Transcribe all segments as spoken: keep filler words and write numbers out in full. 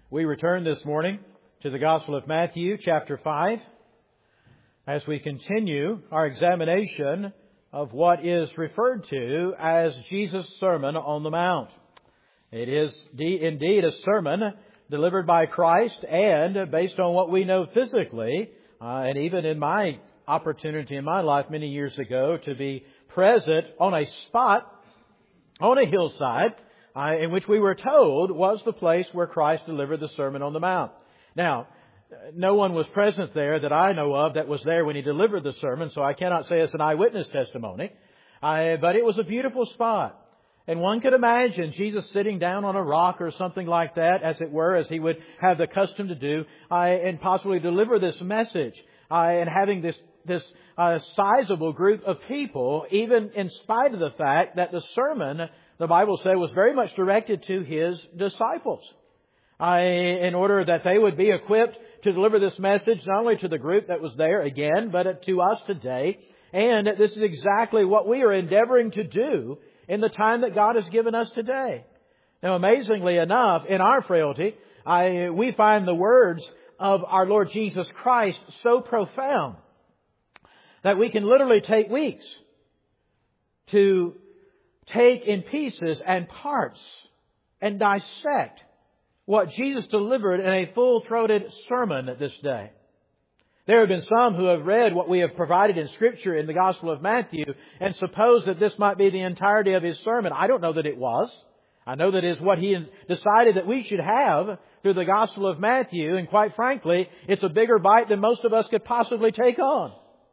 We return this morning to the Gospel of Matthew, chapter five, as we continue our examination of what is referred to as Jesus' Sermon on the Mount. It is indeed a sermon delivered by Christ and based on what we know physically, uh, and even in my opportunity in my life many years ago to be present on a spot, on a hillside, uh, in which we were told was the place where Christ delivered the Sermon on the Mount. Now, no one was present there that I know of that was there when He delivered the sermon, so I cannot say it's an eyewitness testimony. Uh, but it was a beautiful spot. And one could imagine Jesus sitting down on a rock or something like that, as it were, as He would have the custom to do, uh, and possibly deliver this message. Uh, and having this this uh, sizable group of people, even in spite of the fact that the sermon, the Bible said, was very much directed to His disciples. Uh, in order that they would be equipped to deliver this message, not only to the group that was there again, but to us today. And this is exactly what we are endeavoring to do in the time that God has given us today. Now, amazingly enough, in our frailty, I, we find the words of our Lord Jesus Christ so profound that we can literally take weeks to take in pieces and parts and dissect what Jesus delivered in a full-throated sermon this day. There have been some who have read what we have provided in Scripture in the Gospel of Matthew and suppose that this might be the entirety of His sermon. I don't know that it was. I know that it is what He decided that we should have through the Gospel of Matthew, and quite frankly, it's a bigger bite than most of us could possibly take on.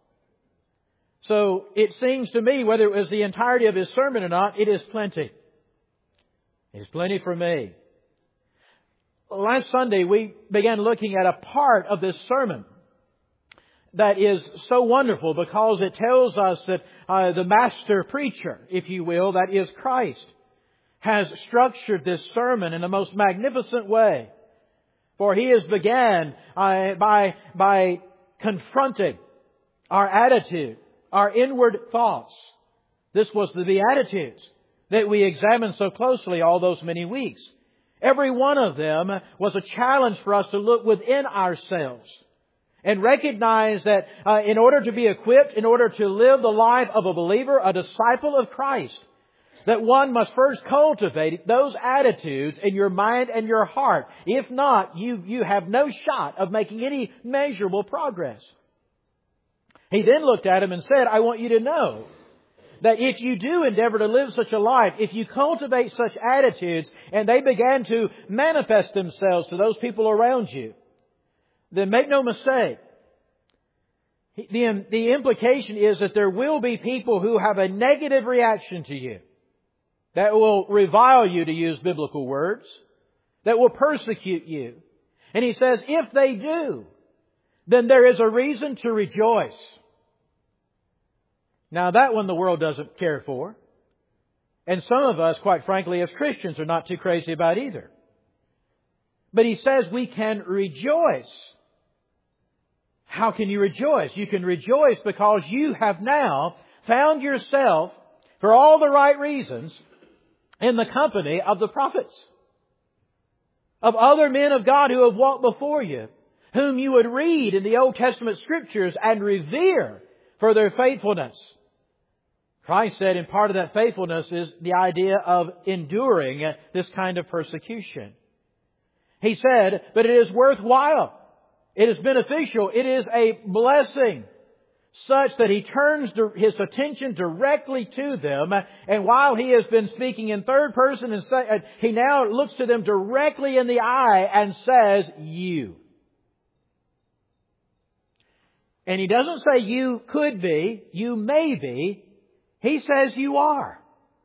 So it seems to me, whether it was the entirety of His sermon or not, it is plenty. It is plenty for me. Last Sunday we began looking at a part of this sermon that is so wonderful because it tells us that uh, the master preacher, if you will, that is Christ, has structured this sermon in the most magnificent way. For He has began uh, by, by confronting our attitude, our inward thoughts. This was the Beatitudes that we examined so closely all those many weeks. Every one of them was a challenge for us to look within ourselves and recognize that uh, in order to be equipped, in order to live the life of a believer, a disciple of Christ, that one must first cultivate those attitudes in your mind and your heart. If not, you, you have no shot of making any measurable progress. He then looked at him and said, I want you to know that if you do endeavor to live such a life, if you cultivate such attitudes and they began to manifest themselves to those people around you, then make no mistake. The, the implication is that there will be people who have a negative reaction to you, that will revile you, to use biblical words, that will persecute you. And He says, if they do, then there is a reason to rejoice. Now that one the world doesn't care for. And some of us, quite frankly, as Christians are not too crazy about either. But He says we can rejoice. How can you rejoice? You can rejoice because you have now found yourself, for all the right reasons, in the company of the prophets, of other men of God who have walked before you, whom you would read in the Old Testament Scriptures and revere for their faithfulness. Christ said, and part of that faithfulness is the idea of enduring this kind of persecution. He said, but it is worthwhile. It is beneficial. It is a blessing, such that He turns His attention directly to them. And while He has been speaking in third person, and say, He now looks to them directly in the eye and says, you. And He doesn't say you could be, you may be. He says you are.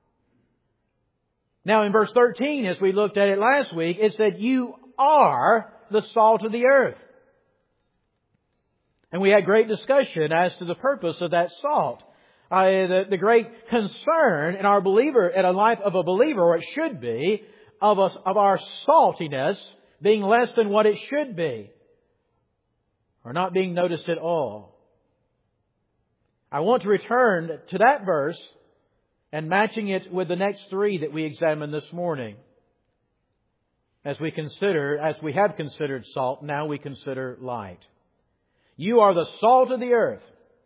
Now in verse thirteen, as we looked at it last week, it said you are the salt of the earth. And we had great discussion as to the purpose of that salt. Uh, the, the great concern in our believer, in a life of a believer, or it should be, of us, of our saltiness being less than what it should be, or not being noticed at all. I want to return to that verse and matching it with the next three that we examined this morning. as we consider, as we have considered salt, now we consider light. You are the salt of the earth.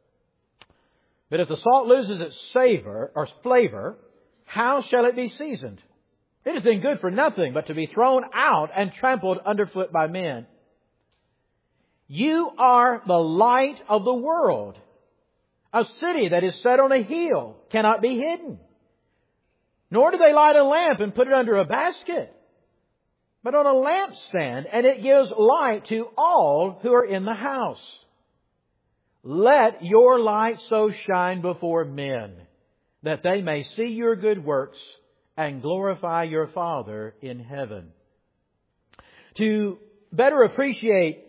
But if the salt loses its savor or flavor, how shall it be seasoned? It has been good for nothing but to be thrown out and trampled underfoot by men. You are the light of the world. A city that is set on a hill cannot be hidden. Nor do they light a lamp and put it under a basket, but on a lampstand, and it gives light to all who are in the house. Let your light so shine before men, that they may see your good works and glorify your Father in heaven. To better appreciate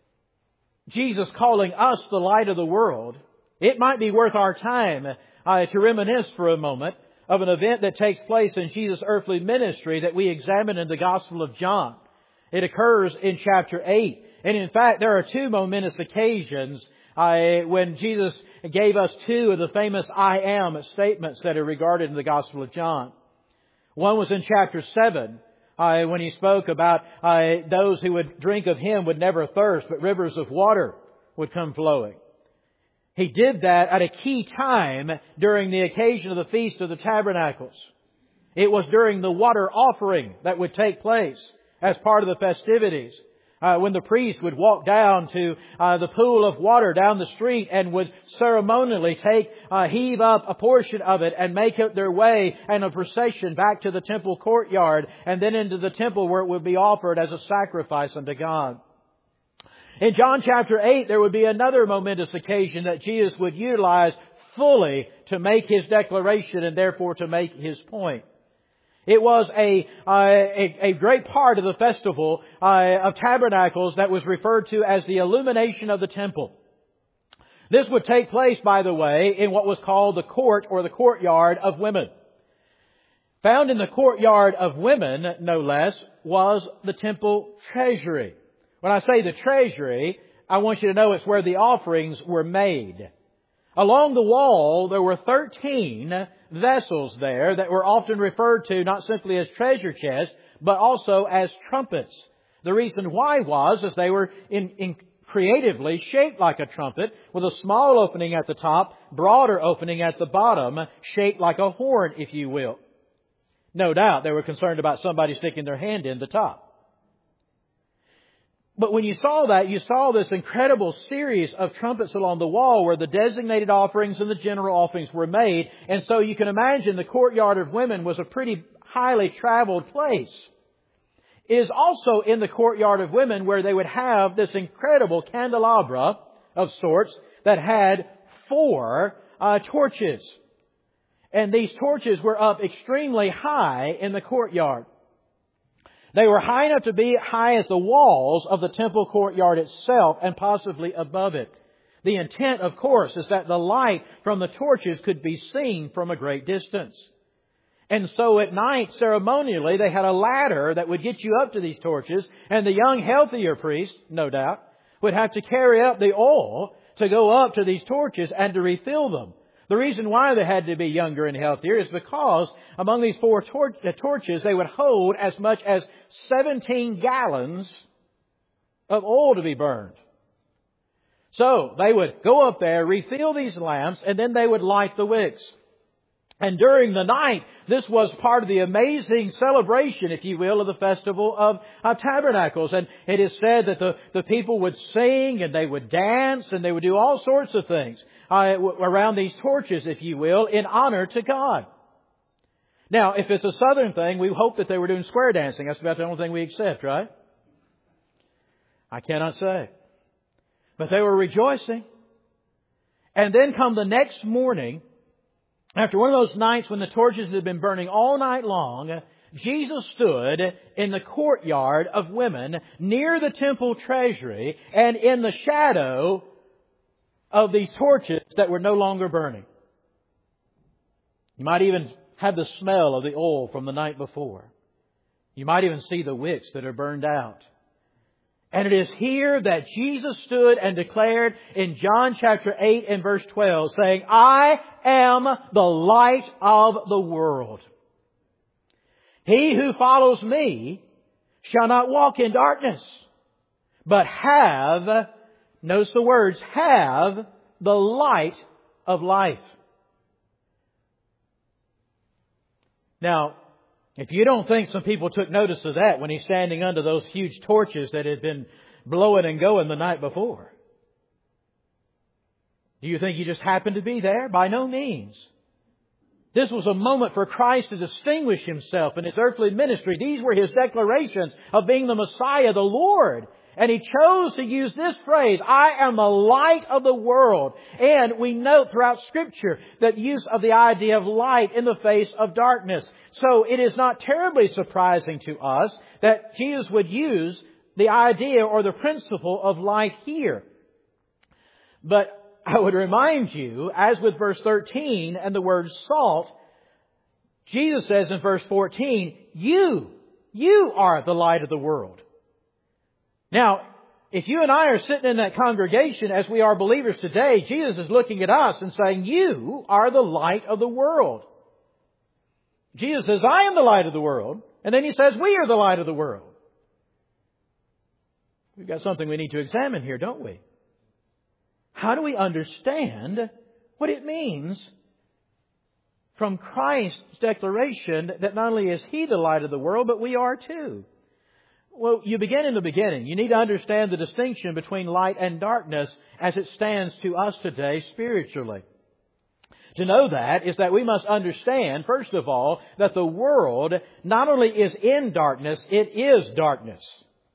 Jesus calling us the light of the world, it might be worth our time uh, to reminisce for a moment of an event that takes place in Jesus' earthly ministry that we examine in the Gospel of John. It occurs in chapter eight. And in fact, there are two momentous occasions uh, when Jesus gave us two of the famous I am statements that are regarded in the Gospel of John. One was in chapter seven, uh, when He spoke about uh, those who would drink of Him would never thirst, but rivers of water would come flowing. He did that at a key time during the occasion of the Feast of the Tabernacles. It was during the water offering that would take place as part of the festivities. Uh, when the priest would walk down to uh, the pool of water down the street and would ceremonially take, uh, heave up a portion of it and make it their way in a procession back to the temple courtyard and then into the temple where it would be offered as a sacrifice unto God. In John chapter eight, there would be another momentous occasion that Jesus would utilize fully to make His declaration and therefore to make His point. It was a, uh, a, a great part of the festival uh, of tabernacles that was referred to as the illumination of the temple. This would take place, by the way, in what was called the court or the courtyard of women. Found in the courtyard of women, no less, was the temple treasury. When I say the treasury, I want you to know it's where the offerings were made. Along the wall, there were thirteen vessels there that were often referred to not simply as treasure chests, but also as trumpets. The reason why was, as they were in, in creatively shaped like a trumpet, with a small opening at the top, broader opening at the bottom, shaped like a horn, if you will. No doubt they were concerned about somebody sticking their hand in the top. But when you saw that, you saw this incredible series of trumpets along the wall where the designated offerings and the general offerings were made. And so you can imagine the courtyard of women was a pretty highly traveled place. It is also in the courtyard of women where they would have this incredible candelabra of sorts that had four uh, torches. And these torches were up extremely high in the courtyard. They were high enough to be high as the walls of the temple courtyard itself and possibly above it. The intent, of course, is that the light from the torches could be seen from a great distance. And so at night, ceremonially, they had a ladder that would get you up to these torches, and the young, healthier priest, no doubt, would have to carry up the oil to go up to these torches and to refill them. The reason why they had to be younger and healthier is because among these four tor- torches, they would hold as much as seventeen gallons of oil to be burned. So they would go up there, refill these lamps, and then they would light the wicks. And during the night, this was part of the amazing celebration, if you will, of the Festival of, of Tabernacles. And it is said that the, the people would sing and they would dance and they would do all sorts of things uh, around these torches, if you will, in honor to God. Now, if it's a southern thing, we hope that they were doing square dancing. That's about the only thing we accept, right? I cannot say. But they were rejoicing. And then come the next morning, after one of those nights when the torches had been burning all night long, Jesus stood in the courtyard of women near the temple treasury and in the shadow of these torches that were no longer burning. You might even have the smell of the oil from the night before. You might even see the wicks that are burned out. And it is here that Jesus stood and declared in John chapter eight and verse twelve, saying, I am the light of the world. He who follows me shall not walk in darkness, but have, notice the words, have the light of life. Now, if you don't think some people took notice of that when He's standing under those huge torches that had been blowing and going the night before, do you think He just happened to be there? By no means. This was a moment for Christ to distinguish Himself in His earthly ministry. These were His declarations of being the Messiah, the Lord. And He chose to use this phrase, I am the light of the world. And we note throughout Scripture that use of the idea of light in the face of darkness. So it is not terribly surprising to us that Jesus would use the idea or the principle of light here. But I would remind you, as with verse thirteen and the word salt, Jesus says in verse fourteen, you, you are the light of the world. Now, if you and I are sitting in that congregation as we are believers today, Jesus is looking at us and saying, you are the light of the world. Jesus says, I am the light of the world. And then He says, we are the light of the world. We've got something we need to examine here, don't we? How do we understand what it means from Christ's declaration that not only is He the light of the world, but we are too? Well, you begin in the beginning. You need to understand the distinction between light and darkness as it stands to us today spiritually. To know that is that we must understand, first of all, that the world not only is in darkness, it is darkness.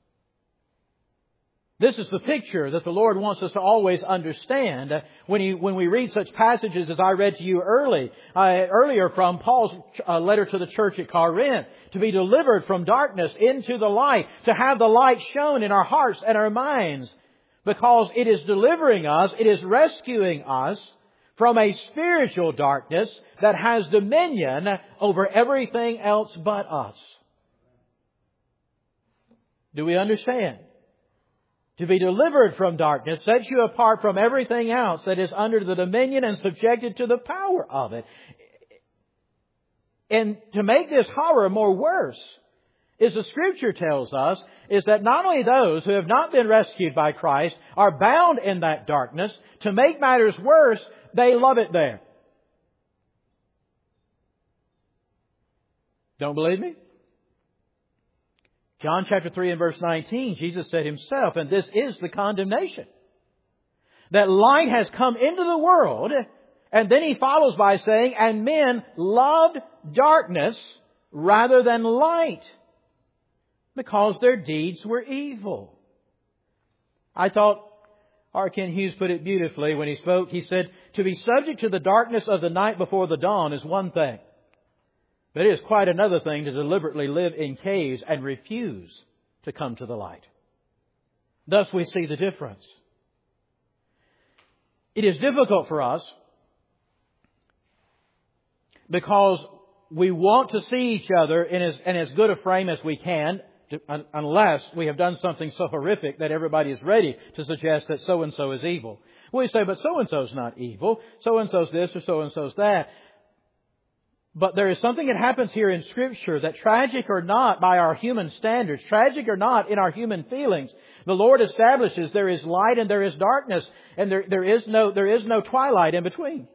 This is the picture that the Lord wants us to always understand when He, when we read such passages as I read to you early, uh, earlier from Paul's uh, letter to the church at Corinth. To be delivered from darkness into the light. To have the light shown in our hearts and our minds. Because it is delivering us, it is rescuing us from a spiritual darkness that has dominion over everything else but us. Do we understand? To be delivered from darkness sets you apart from everything else that is under the dominion and subjected to the power of it. And to make this horror more worse, is the Scripture tells us, is that not only those who have not been rescued by Christ are bound in that darkness. To make matters worse, they love it there. Don't believe me? John chapter three and verse nineteen, Jesus said Himself, and this is the condemnation, that light has come into the world, and then He follows by saying, and men loved darkness rather than light, because their deeds were evil. I thought R. Kent Hughes put it beautifully when he spoke. He said, to be subject to the darkness of the night before the dawn is one thing. But it is quite another thing to deliberately live in caves and refuse to come to the light. Thus we see the difference. It is difficult for us because we want to see each other in as, in as good a frame as we can, to, un, unless we have done something so horrific that everybody is ready to suggest that so-and-so is evil. We say, but so-and-so's not evil. So-and-so's this or so-and-so's that. But there is something that happens here in Scripture that, tragic or not by our human standards, tragic or not in our human feelings, the Lord establishes there is light and there is darkness, and there, there is no, there is no twilight in between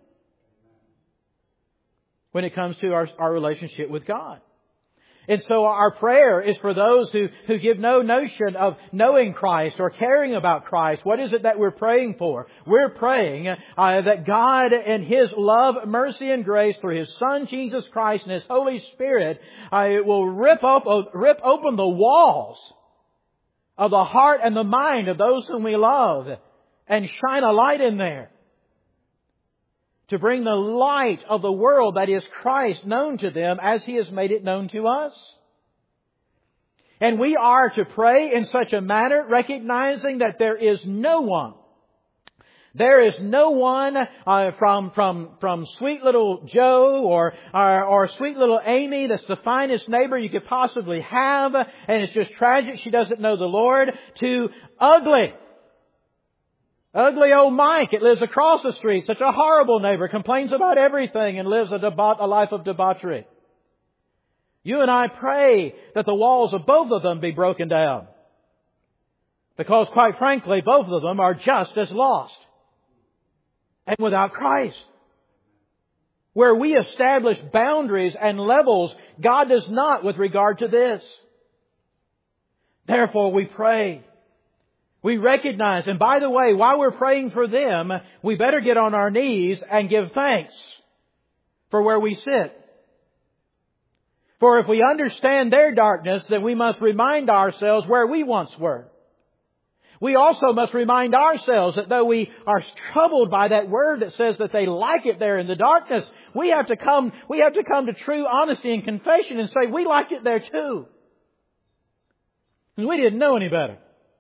when it comes to our, our relationship with God. And so our prayer is for those who, who give no notion of knowing Christ or caring about Christ. What is it that we're praying for? We're praying uh, that God in His love, mercy, and grace through His Son, Jesus Christ, and His Holy Spirit uh, will rip, up, uh, rip open the walls of the heart and the mind of those whom we love and shine a light in there, to bring the light of the world, that is Christ, known to them as He has made it known to us. And we are to pray in such a manner, recognizing that there is no one, there is no one uh, from from from sweet little Joe or, or or sweet little Amy that's the finest neighbor you could possibly have, and it's just tragic she doesn't know the Lord, to ugly. Ugly old Mike, it lives across the street, such a horrible neighbor, complains about everything and lives a, debauch, a life of debauchery. You and I pray that the walls of both of them be broken down. Because quite frankly, both of them are just as lost and without Christ. Where we establish boundaries and levels, God does not with regard to this. Therefore we pray. We recognize, and by the way, while we're praying for them, we better get on our knees and give thanks for where we sit. For if we understand their darkness, then we must remind ourselves where we once were. We also must remind ourselves that though we are troubled by that word that says that they like it there in the darkness, we have to come, we have to come to true honesty and confession and say we liked it there too. And we didn't know any better.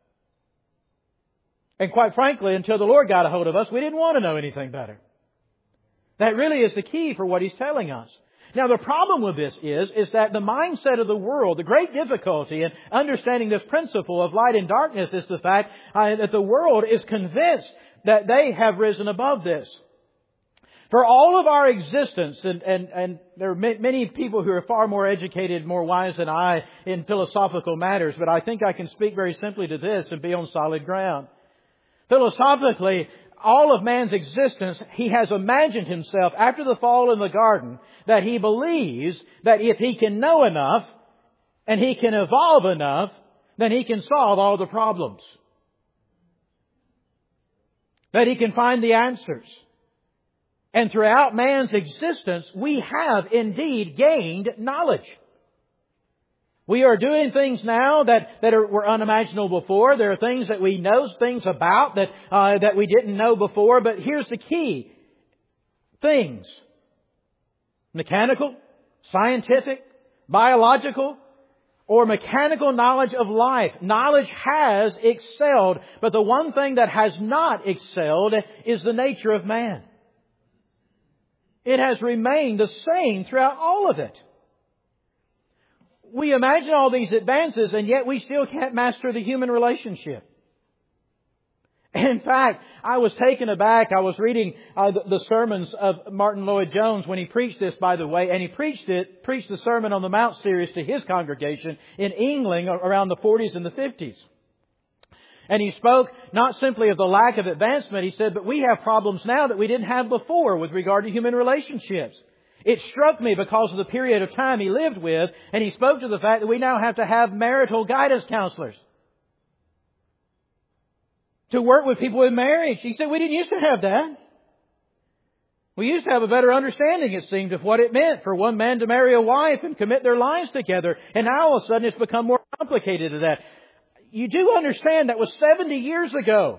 And quite frankly, until the Lord got a hold of us, we didn't want to know anything better. That really is the key for what He's telling us. Now the problem with this is, is that the mindset of the world, the great difficulty in understanding this principle of light and darkness is the fact uh, that the world is convinced that they have risen above this. For all of our existence, and, and, and there are many people who are far more educated, more wise than I in philosophical matters, but I think I can speak very simply to this and be on solid ground. Philosophically, all of man's existence, he has imagined himself after the fall in the garden that he believes that if he can know enough and he can evolve enough, then he can solve all the problems. That he can find the answers. And throughout man's existence, we have indeed gained knowledge. We are doing things now that, that are, were unimaginable before. There are things that we know things about that, uh, that we didn't know before. But here's the key. Things. Mechanical, scientific, biological, or mechanical knowledge of life. Knowledge has excelled. But the one thing that has not excelled is the nature of man. It has remained the same throughout all of it. We imagine all these advances, and yet we still can't master the human relationship. In fact, I was taken aback. I was reading uh, the, the sermons of Martin Lloyd-Jones when he preached this, by the way, and he preached it, preached the Sermon on the Mount series to his congregation in England around the forties and the fifties. And he spoke not simply of the lack of advancement, he said, but we have problems now that we didn't have before with regard to human relationships. It struck me because of the period of time he lived with, and he spoke to the fact that we now have to have marital guidance counselors to work with people in marriage. He said we didn't used to have that. We used to have a better understanding, it seemed, of what it meant for one man to marry a wife and commit their lives together. And now all of a sudden it's become more complicated than that. You do understand that was seventy years ago.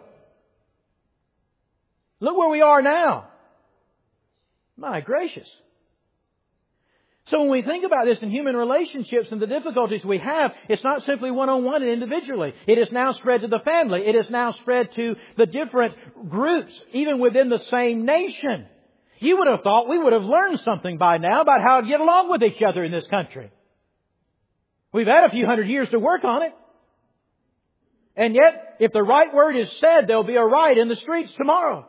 Look where we are now. My gracious. So when we think about this in human relationships and the difficulties we have, it's not simply one-on-one and individually. It is now spread to the family. It is now spread to the different groups, even within the same nation. You would have thought we would have learned something by now about how to get along with each other in this country. We've had a few hundred years to work on it. And yet, if the right word is said, there'll be a riot in the streets tomorrow.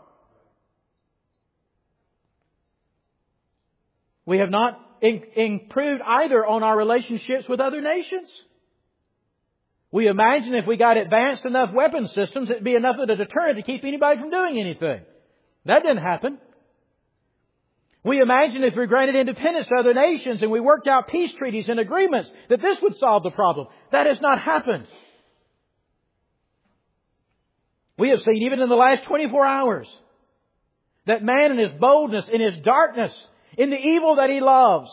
We have not improved either on our relationships with other nations. We imagine if we got advanced enough weapon systems, it'd be enough of a deterrent to keep anybody from doing anything. That didn't happen. We imagine if we granted independence to other nations and we worked out peace treaties and agreements, that this would solve the problem. That has not happened. We have seen even in the last twenty-four hours that man in his boldness, in his darkness, in the evil that he loves,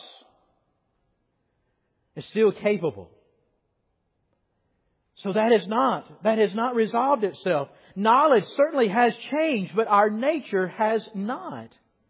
is still capable. So that is not, that has not resolved itself. Knowledge certainly has changed, but our nature has not.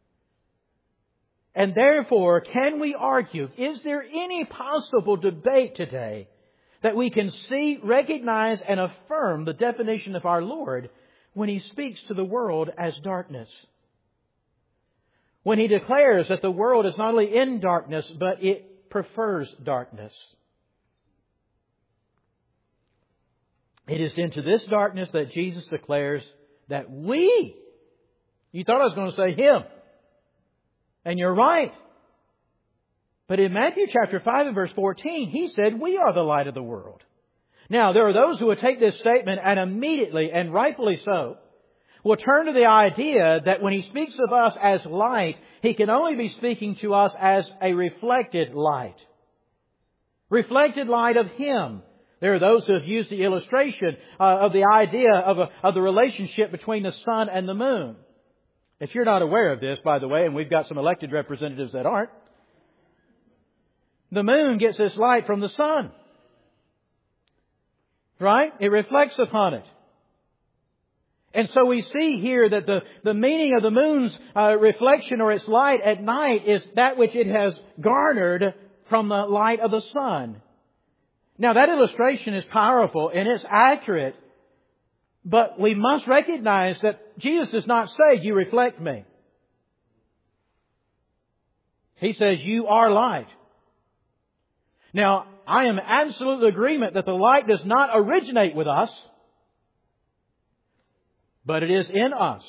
And therefore, can we argue, is there any possible debate today that we can see, recognize, and affirm the definition of our Lord when He speaks to the world as darkness? When He declares that the world is not only in darkness, but it prefers darkness. It is into this darkness that Jesus declares that we, you thought I was going to say Him. And you're right. But in Matthew chapter five and verse fourteen, He said, we are the light of the world. Now, there are those who would take this statement and immediately, and rightfully so, will turn to the idea that when He speaks of us as light, He can only be speaking to us as a reflected light. Reflected light of Him. There are those who have used the illustration uh, of the idea of, a, of the relationship between the sun and the moon. If you're not aware of this, by the way, and we've got some elected representatives that aren't, the moon gets its light from the sun. Right? It reflects upon it. And so we see here that the, the meaning of the moon's uh, reflection or its light at night is that which it has garnered from the light of the sun. Now that illustration is powerful and it's accurate, but we must recognize that Jesus does not say, you reflect me. He says, you are light. Now, I am absolutely in agreement that the light does not originate with us, but it is in us.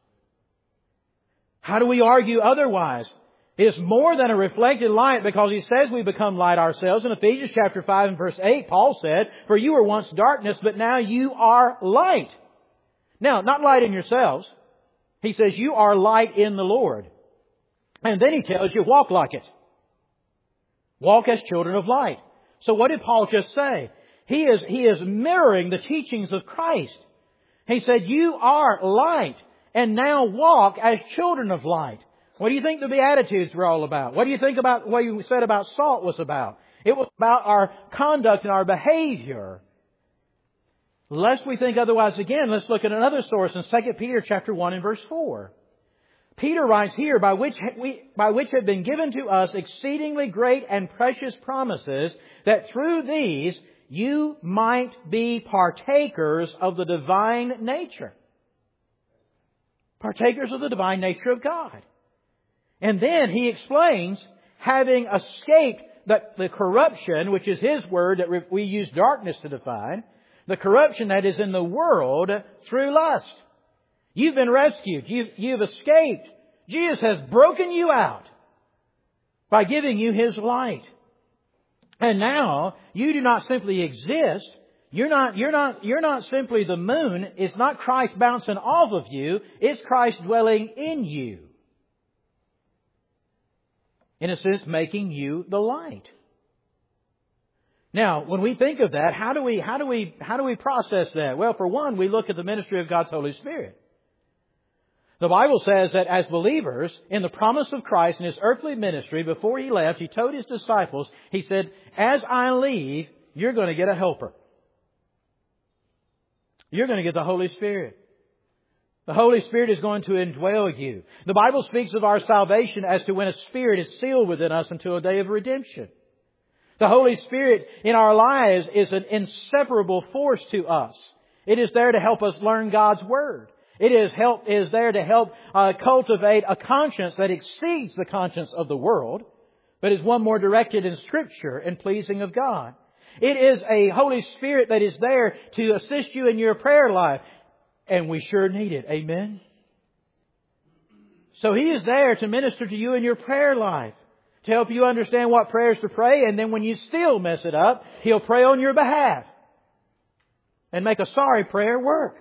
How do we argue otherwise? It is more than a reflected light because He says we become light ourselves. In Ephesians chapter five and verse eight, Paul said, for you were once darkness, but now you are light. Now, not light in yourselves. He says you are light in the Lord. And then He tells you, walk like it. Walk as children of light. So what did Paul just say? He is, he is mirroring the teachings of Christ. He said, you are light, and now walk as children of light. What do you think the Beatitudes were all about? What do you think about what you said about salt was about? It was about our conduct and our behavior. Lest we think otherwise again, let's look at another source in Second Peter chapter one and verse four. Peter writes here, by which we, by which have been given to us exceedingly great and precious promises, that through these you might be partakers of the divine nature. Partakers of the divine nature of God. And then he explains, having escaped the, the corruption, which is his word that we use darkness to define, the corruption that is in the world through lust. You've been rescued. You've, you've escaped. Jesus has broken you out by giving you His light. And now you do not simply exist. You're not, you're not, you're not simply the moon. It's not Christ bouncing off of you. It's Christ dwelling in you. In a sense, making you the light. Now, when we think of that, how do we, how do we, how do we process that? Well, for one, we look at the ministry of God's Holy Spirit. The Bible says that as believers, in the promise of Christ in His earthly ministry, before He left, He told His disciples, He said, as I leave, you're going to get a helper. You're going to get the Holy Spirit. The Holy Spirit is going to indwell you. The Bible speaks of our salvation as to when a Spirit is sealed within us until a day of redemption. The Holy Spirit in our lives is an inseparable force to us. It is there to help us learn God's Word. It is help is there to help uh, cultivate a conscience that exceeds the conscience of the world, but is one more directed in Scripture and pleasing of God. It is a Holy Spirit that is there to assist you in your prayer life, and we sure need it. Amen? So He is there to minister to you in your prayer life, to help you understand what prayers to pray, and then when you still mess it up, He'll pray on your behalf and make a sorry prayer work.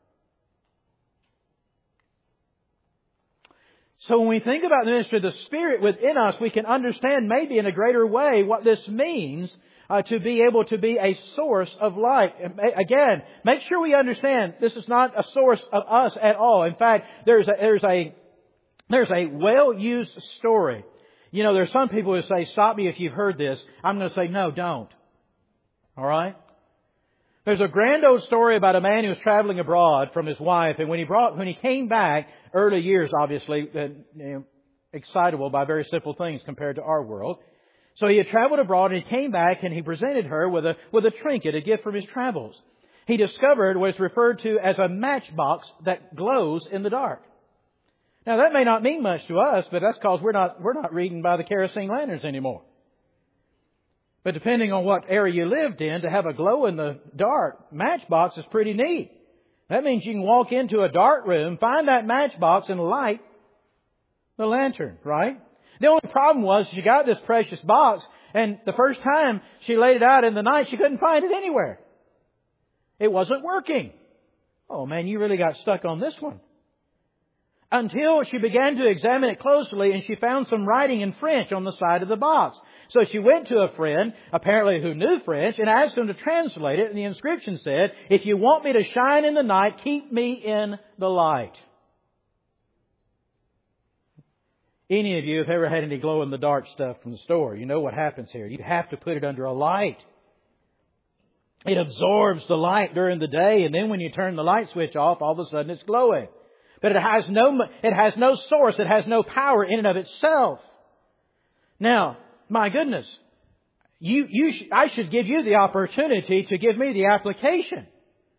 So when we think about the ministry of the Spirit within us, we can understand maybe in a greater way what this means uh, to be able to be a source of light. Again, make sure we understand this is not a source of us at all. In fact, there's a, there's a, there's a well-used story. You know, there's some people who say, stop me if you've heard this. I'm going to say, no, don't. All right? There's a grand old story about a man who was traveling abroad from his wife, and when he brought, when he came back, early years obviously, uh, you know, excitable by very simple things compared to our world. So he had traveled abroad and he came back and he presented her with a, with a trinket, a gift from his travels. He discovered what is referred to as a matchbox that glows in the dark. Now that may not mean much to us, but that's because we're not, we're not reading by the kerosene lanterns anymore. But depending on what area you lived in, to have a glow-in-the-dark matchbox is pretty neat. That means you can walk into a dark room, find that matchbox, and light the lantern, right? The only problem was she got this precious box, and the first time she laid it out in the night, she couldn't find it anywhere. It wasn't working. Oh man, you really got stuck on this one. Until she began to examine it closely and she found some writing in French on the side of the box. So she went to a friend, apparently who knew French, and asked him to translate it. And the inscription said, "If you want me to shine in the night, keep me in the light." Any of you have ever had any glow-in-the-dark stuff from the store? You know what happens here. You have to put it under a light. It absorbs the light during the day, and then when you turn the light switch off, all of a sudden it's glowing. But it has no, it has no source. It has no power in and of itself. Now, my goodness, you, you, sh- I should give you the opportunity to give me the application.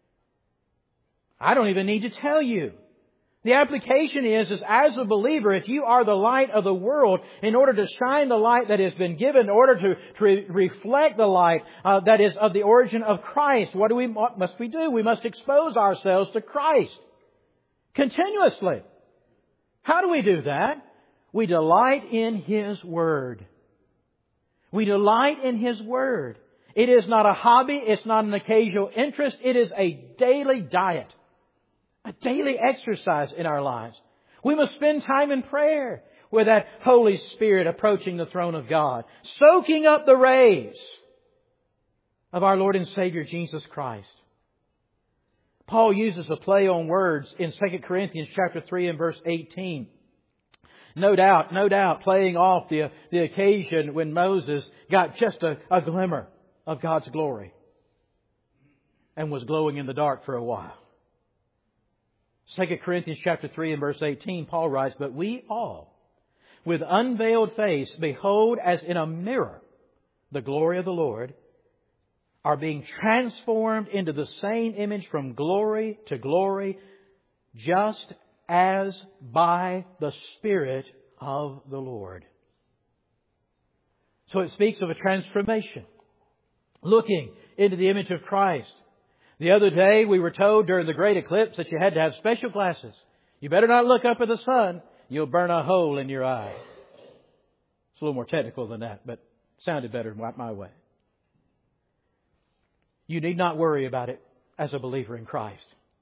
I don't even need to tell you. The application is, is as a believer, if you are the light of the world, in order to shine the light that has been given, in order to, to re- reflect the light uh, that is of the origin of Christ, what do we what must we do? We must expose ourselves to Christ continuously. How do we do that? We delight in His Word. We delight in His Word. It is not a hobby. It's not an occasional interest. It is a daily diet. A daily exercise in our lives. We must spend time in prayer with that Holy Spirit approaching the throne of God, soaking up the rays of our Lord and Savior Jesus Christ. Paul uses a play on words in Second Corinthians chapter three and verse eighteen. No doubt, no doubt, playing off the, the occasion when Moses got just a, a glimmer of God's glory and was glowing in the dark for a while. Second Corinthians chapter three and verse eighteen, Paul writes, "But we all, with unveiled face, behold as in a mirror the glory of the Lord, are being transformed into the same image from glory to glory, just as by the Spirit of the Lord." So it speaks of a transformation, looking into the image of Christ. The other day we were told during the great eclipse that you had to have special glasses. You better not look up at the sun. You'll burn a hole in your eye. It's a little more technical than that, but it sounded better my way. You need not worry about it as a believer in Christ.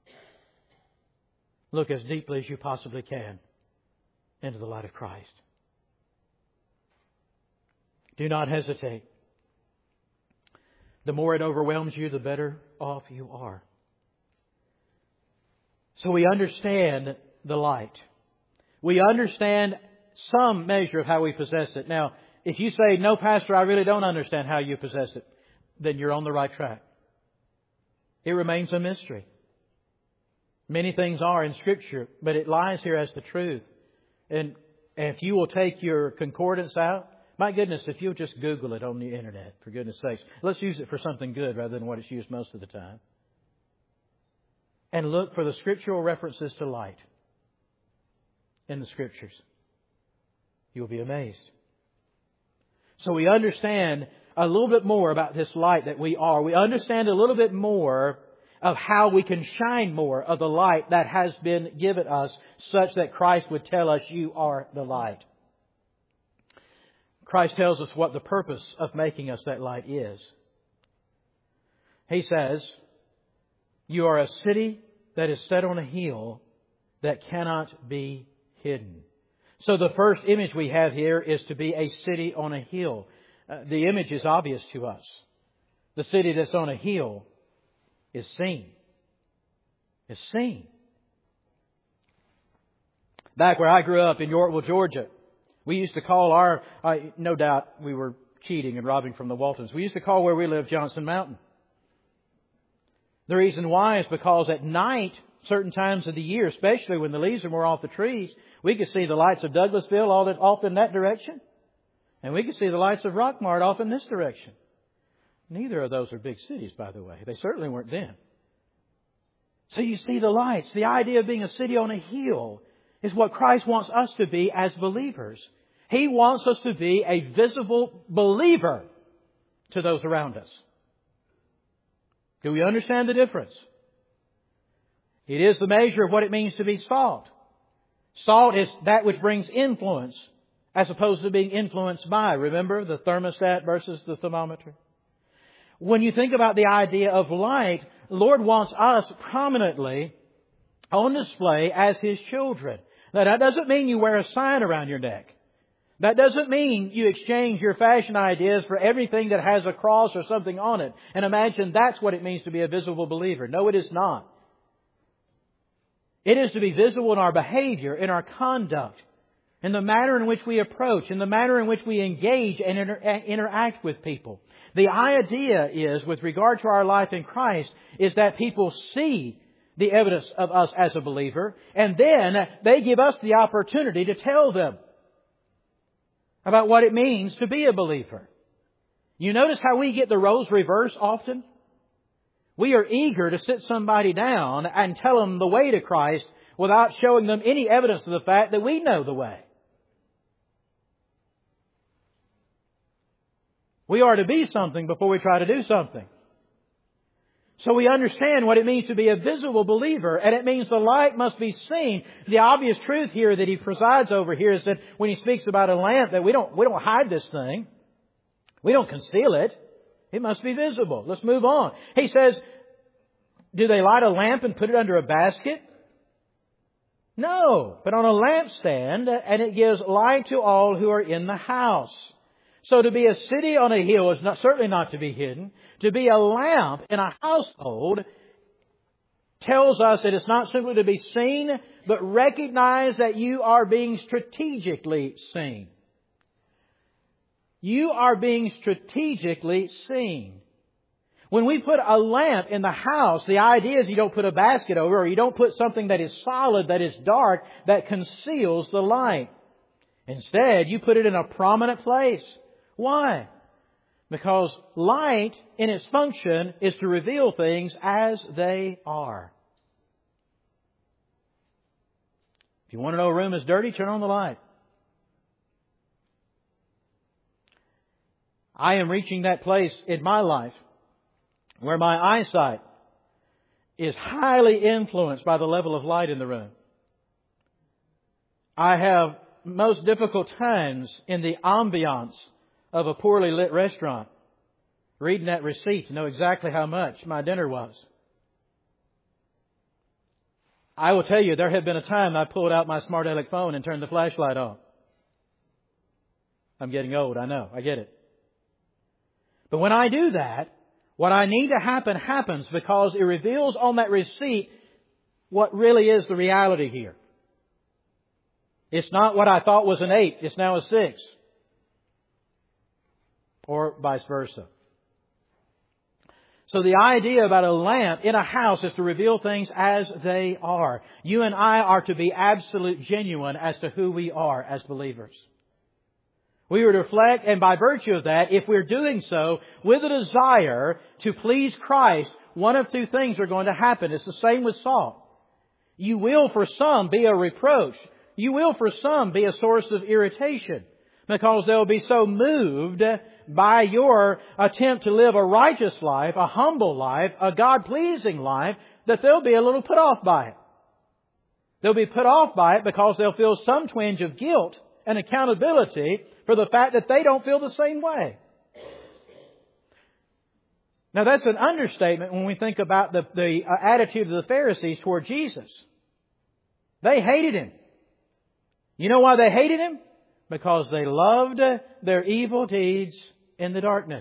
Look as deeply as you possibly can into the light of Christ. Do not hesitate. The more it overwhelms you, the better off you are. So we understand the light. We understand some measure of how we possess it. Now, if you say, "No, Pastor, I really don't understand how you possess it," then you're on the right track. It remains a mystery. Many things are in Scripture, but it lies here as the truth. And if you will take your concordance out, my goodness, if you'll just Google it on the Internet, for goodness sakes. Let's use it for something good rather than what it's used most of the time. And look for the scriptural references to light in the Scriptures. You'll be amazed. So we understand a little bit more about this light that we are. We understand a little bit more of how we can shine more of the light that has been given us, such that Christ would tell us, "You are the light." Christ tells us what the purpose of making us that light is. He says, "You are a city that is set on a hill that cannot be hidden." So the first image we have here is to be a city on a hill. Uh, the image is obvious to us. The city that's on a hill is seen. Is seen. Back where I grew up in Yorkville, Georgia, we used to call our, uh, no doubt we were cheating and robbing from the Waltons. We used to call where we lived Johnson Mountain. The reason why is because at night, certain times of the year, especially when the leaves are more off the trees, we could see the lights of Douglasville all that, off in that direction. And we could see the lights of Rockmart off in this direction. Neither of those are big cities, by the way. They certainly weren't then. So you see the lights. The idea of being a city on a hill is what Christ wants us to be as believers. He wants us to be a visible believer to those around us. Do we understand the difference? It is the measure of what it means to be salt. Salt is that which brings influence as opposed to being influenced by. Remember the thermostat versus the thermometer? When you think about the idea of light, the Lord wants us prominently on display as His children. Now, that doesn't mean you wear a sign around your neck. That doesn't mean you exchange your fashion ideas for everything that has a cross or something on it and imagine that's what it means to be a visible believer. No, it is not. It is to be visible in our behavior, in our conduct, in the manner in which we approach, in the manner in which we engage and inter- interact with people. The idea is, with regard to our life in Christ, is that people see the evidence of us as a believer, and then they give us the opportunity to tell them about what it means to be a believer. You notice how we get the roles reversed often? We are eager to sit somebody down and tell them the way to Christ without showing them any evidence of the fact that we know the way. We are to be something before we try to do something. So we understand what it means to be a visible believer, and it means the light must be seen. The obvious truth here that he presides over here is that when he speaks about a lamp, that we don't, we don't hide this thing. We don't conceal it. It must be visible. Let's move on. He says, do they light a lamp and put it under a basket? No, but on a lampstand, and it gives light to all who are in the house. So to be a city on a hill is not, certainly not to be hidden. To be a lamp in a household tells us that it's not simply to be seen, but recognize that you are being strategically seen. You are being strategically seen. When we put a lamp in the house, the idea is you don't put a basket over, or you don't put something that is solid, that is dark, that conceals the light. Instead, you put it in a prominent place. Why? Because light, in its function, is to reveal things as they are. If you want to know a room is dirty, turn on the light. I am reaching that place in my life where my eyesight is highly influenced by the level of light in the room. I have most difficult times in the ambiance of a poorly lit restaurant, reading that receipt to know exactly how much my dinner was. I will tell you, there had been a time I pulled out my smart aleck phone and turned the flashlight on. I'm getting old, I know, I get it. But when I do that, what I need to happen happens because it reveals on that receipt what really is the reality here. It's not what I thought was an eight, it's now a six. Or vice versa. So the idea about a lamp in a house is to reveal things as they are. You and I are to be absolute genuine as to who we are as believers. We are to reflect, and by virtue of that, if we're doing so with a desire to please Christ, one of two things are going to happen. It's the same with salt. You will for some be a reproach. You will for some be a source of irritation, because they'll be so moved by your attempt to live a righteous life, a humble life, a God-pleasing life, that they'll be a little put off by it. They'll be put off by it because they'll feel some twinge of guilt and accountability for the fact that they don't feel the same way. Now that's an understatement when we think about the, the attitude of the Pharisees toward Jesus. They hated Him. You know why they hated Him? Because they loved their evil deeds in the darkness.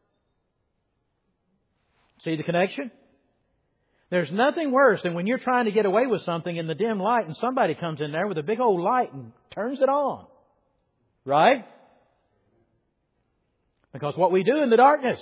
See the connection? There's nothing worse than when you're trying to get away with something in the dim light and somebody comes in there with a big old light and turns it on. Right? Because what we do in the darkness.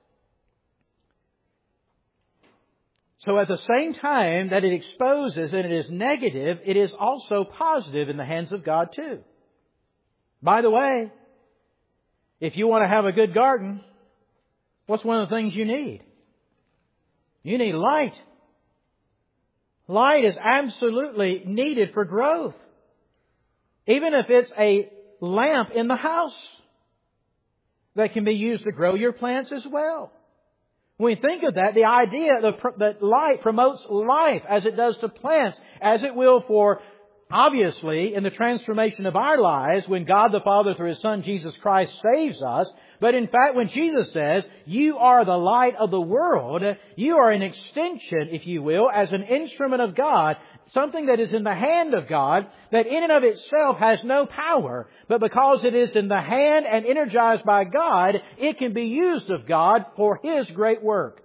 So at the same time that it exposes and it is negative, it is also positive in the hands of God too. By the way, if you want to have a good garden, what's one of the things you need? You need light. Light is absolutely needed for growth. Even if it's a lamp in the house that can be used to grow your plants as well. When we think of that, the idea that light promotes life as it does to plants, as it will for Obviously, in the transformation of our lives, when God the Father through His Son Jesus Christ saves us, but in fact when Jesus says, you are the light of the world, you are an extension, if you will, as an instrument of God, something that is in the hand of God, that in and of itself has no power, but because it is in the hand and energized by God, it can be used of God for His great work.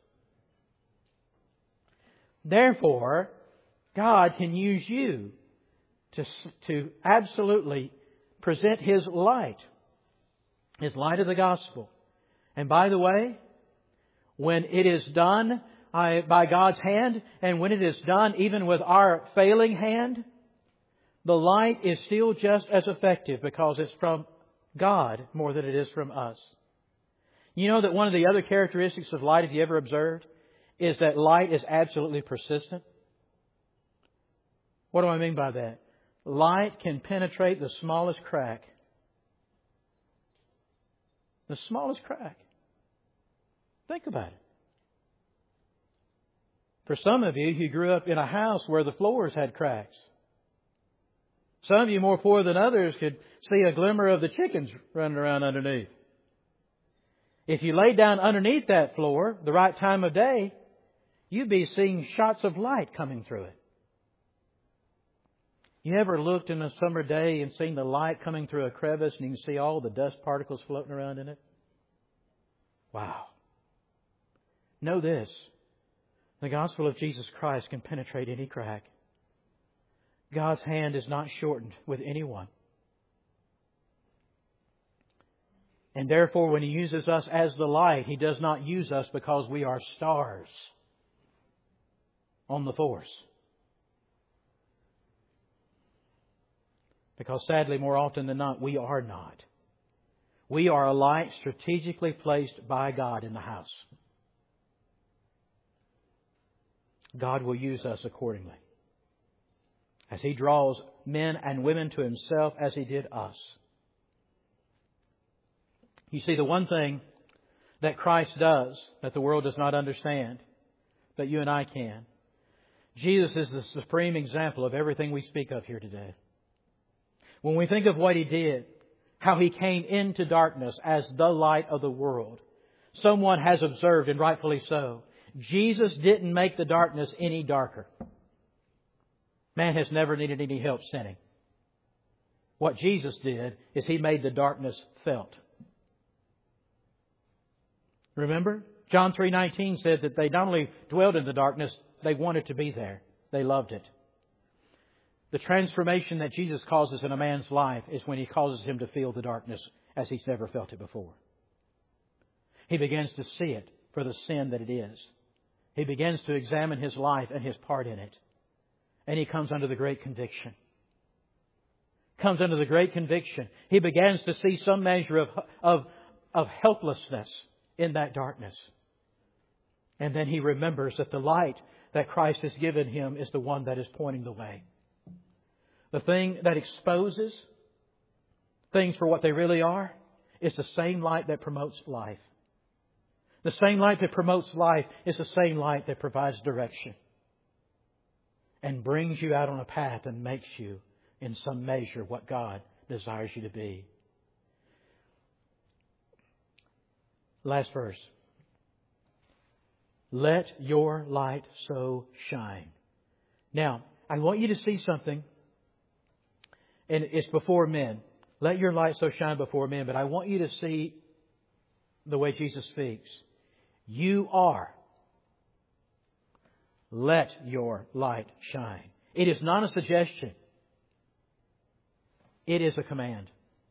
Therefore, God can use you to, to absolutely present His light, His light of the gospel. And by the way, when it is done I, by God's hand, and when it is done even with our failing hand, the light is still just as effective because it's from God more than it is from us. You know that one of the other characteristics of light, if you ever observed, is that light is absolutely persistent. What do I mean by that? Light can penetrate the smallest crack. The smallest crack. Think about it. For some of you who grew up in a house where the floors had cracks, some of you more poor than others could see a glimmer of the chickens running around underneath. If you laid down underneath that floor the right time of day, you'd be seeing shots of light coming through it. You ever looked in a summer day and seen the light coming through a crevice and you can see all the dust particles floating around in it? Wow. Know this. The gospel of Jesus Christ can penetrate any crack. God's hand is not shortened with anyone. And therefore, when He uses us as the light, He does not use us because we are stars on the force. Because sadly, more often than not, we are not. We are a light strategically placed by God in the house. God will use us accordingly, as He draws men and women to Himself as He did us. You see, the one thing that Christ does that the world does not understand, but you and I can, Jesus is the supreme example of everything we speak of here today. When we think of what He did, how He came into darkness as the light of the world, someone has observed, and rightfully so, Jesus didn't make the darkness any darker. Man has never needed any help sinning. What Jesus did is He made the darkness felt. Remember? John three nineteen said that they not only dwelled in the darkness, they wanted to be there. They loved it. The transformation that Jesus causes in a man's life is when He causes him to feel the darkness as he's never felt it before. He begins to see it for the sin that it is. He begins to examine his life and his part in it. And he comes under the great conviction. Comes under the great conviction. He begins to see some measure of, of, of helplessness in that darkness. And then he remembers that the light that Christ has given him is the one that is pointing the way. The thing that exposes things for what they really are is the same light that promotes life. The same light that promotes life is the same light that provides direction and brings you out on a path and makes you, in some measure, what God desires you to be. Last verse. Let your light so shine. Now, I want you to see something, and it's before men. Let your light so shine before men, but I want you to see the way Jesus speaks. You are. Let your light shine. It is not a suggestion. It is a command.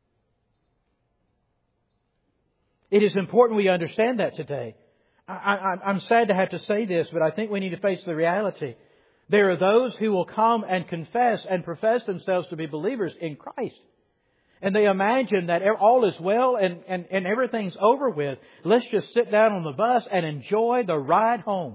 It is important we understand that today. I, I, I'm sad to have to say this, but I think we need to face the reality. There are those who will come and confess and profess themselves to be believers in Christ. And they imagine that all is well and, and, and everything's over with. Let's just sit down on the bus and enjoy the ride home.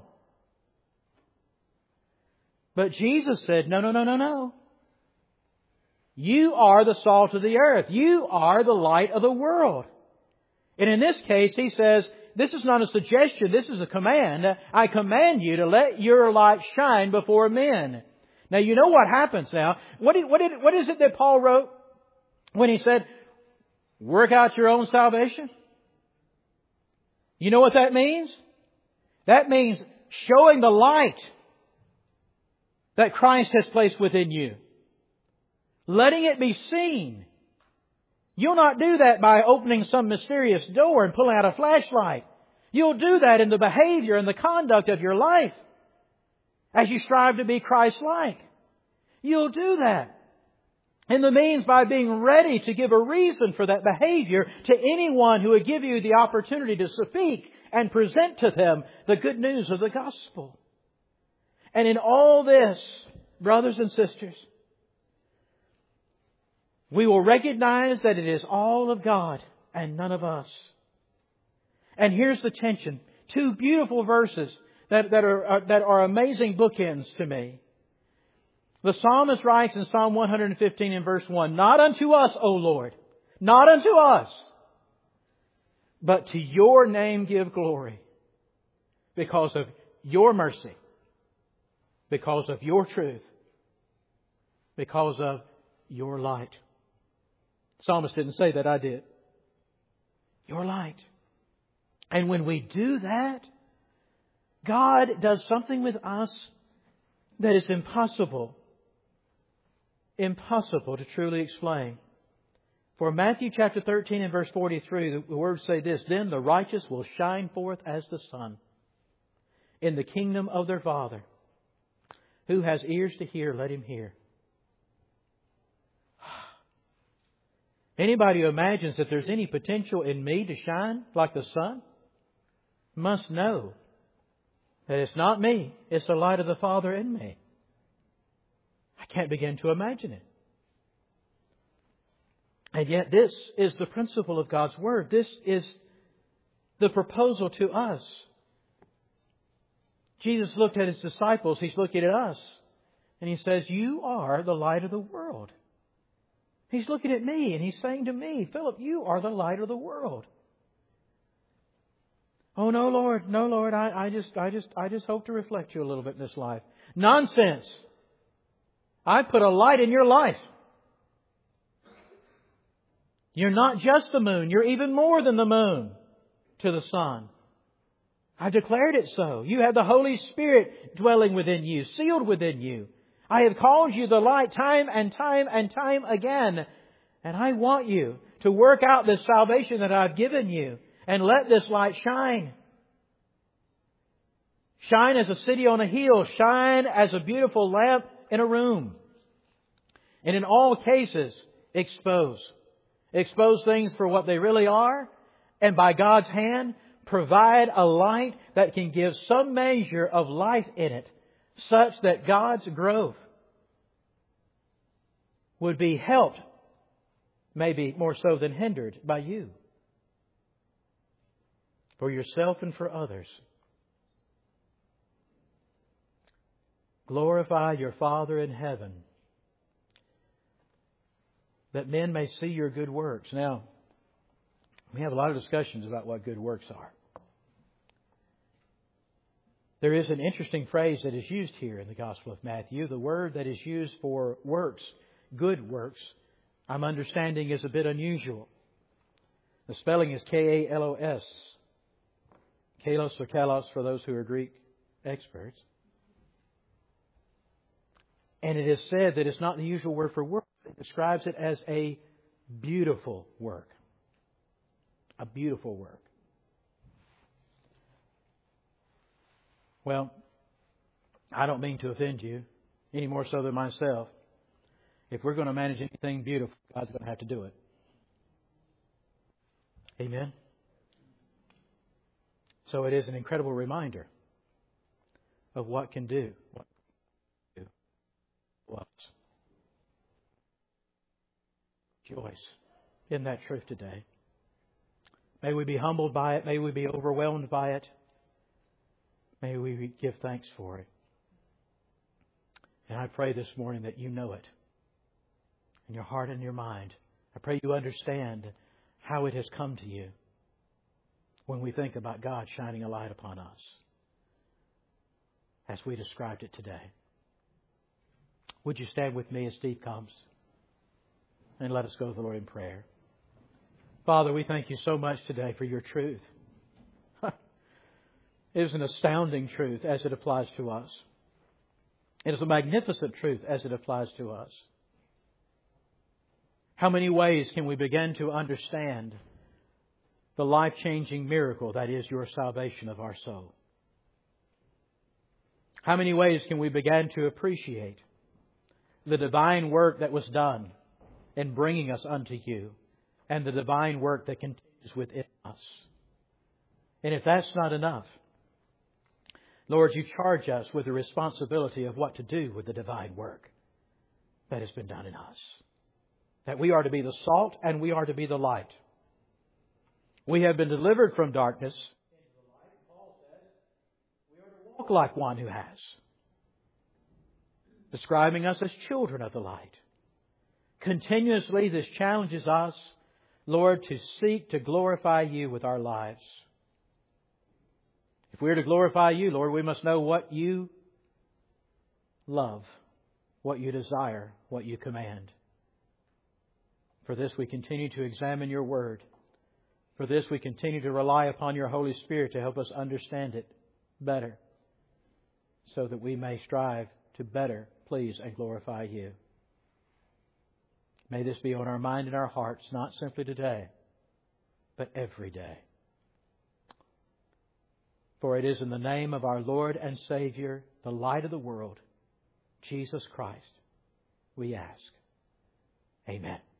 But Jesus said, no, no, no, no, no. You are the salt of the earth. You are the light of the world. And in this case, He says, this is not a suggestion. This is a command. I command you to let your light shine before men. Now you know what happens now. What did, what did, what is it that Paul wrote when he said, work out your own salvation? You know what that means? That means showing the light that Christ has placed within you. Letting it be seen. You'll not do that by opening some mysterious door and pulling out a flashlight. You'll do that in the behavior and the conduct of your life as you strive to be Christ-like. You'll do that. And the means by being ready to give a reason for that behavior to anyone who would give you the opportunity to speak and present to them the good news of the gospel. And in all this, brothers and sisters, we will recognize that it is all of God and none of us. And here's the tension. Two beautiful verses that, that, are, uh, that are amazing bookends to me. The psalmist writes in Psalm one fifteen in verse one, not unto us, O Lord, not unto us, but to your name give glory, because of your mercy, because of your truth, because of your light. Psalmist didn't say that, I did. Your light. And when we do that, God does something with us that is impossible, impossible to truly explain. For Matthew chapter thirteen and verse forty-three, the words say this, then the righteous will shine forth as the sun in the kingdom of their Father. Who has ears to hear, let him hear. Anybody who imagines that there's any potential in me to shine like the sun must know that it's not me, it's the light of the Father in me. I can't begin to imagine it. And yet this is the principle of God's Word. This is the proposal to us. Jesus looked at His disciples, He's looking at us, and He says, you are the light of the world. He's looking at me and He's saying to me, Philip, you are the light of the world. Oh no, Lord, no, Lord, I, I just, I just, I just hope to reflect you a little bit in this life. Nonsense. I put a light in your life. You're not just the moon. You're even more than the moon to the sun. I've declared it so. You have the Holy Spirit dwelling within you, sealed within you. I have called you the light time and time and time again. And I want you to work out this salvation that I've given you and let this light shine. Shine as a city on a hill. Shine as a beautiful lamp in a room. And in all cases, expose. Expose things for what they really are. And by God's hand, provide a light that can give some measure of life in it, such that God's growth would be helped, maybe more so than hindered, by you. For yourself and for others. Glorify your Father in heaven, that men may see your good works. Now, we have a lot of discussions about what good works are. There is an interesting phrase that is used here in the Gospel of Matthew. The word that is used for works, good works, I'm understanding is a bit unusual. The spelling is K A L O S. Kalos or kalos for those who are Greek experts. And it is said that it's not the usual word for work. It describes it as a beautiful work. A beautiful work. Well, I don't mean to offend you, any more so than myself. If we're going to manage anything beautiful, God's going to have to do it. Amen? So it is an incredible reminder of what can do. What can do. What? Rejoice in that truth today. May we be humbled by it. May we be overwhelmed by it. May we give thanks for it. And I pray this morning that you know it in your heart and your mind. I pray you understand how it has come to you when we think about God shining a light upon us as we described it today. Would you stand with me as Steve comes? And let us go to the Lord in prayer. Father, we thank you so much today for your truth. It is an astounding truth as it applies to us. It is a magnificent truth as it applies to us. How many ways can we begin to understand the life-changing miracle that is your salvation of our soul? How many ways can we begin to appreciate the divine work that was done in bringing us unto you and the divine work that continues within us? And if that's not enough, Lord, you charge us with the responsibility of what to do with the divine work that has been done in us. That we are to be the salt and we are to be the light. We have been delivered from darkness into the light. Paul says we are to walk like one who has. Describing us as children of the light. Continuously this challenges us, Lord, to seek to glorify you with our lives. If we are to glorify you, Lord, we must know what you love, what you desire, what you command. For this we continue to examine your word. For this we continue to rely upon your Holy Spirit to help us understand it better, so that we may strive to better please and glorify you. May this be on our mind and our hearts, not simply today, but every day. For it is in the name of our Lord and Savior, the light of the world, Jesus Christ, we ask. Amen.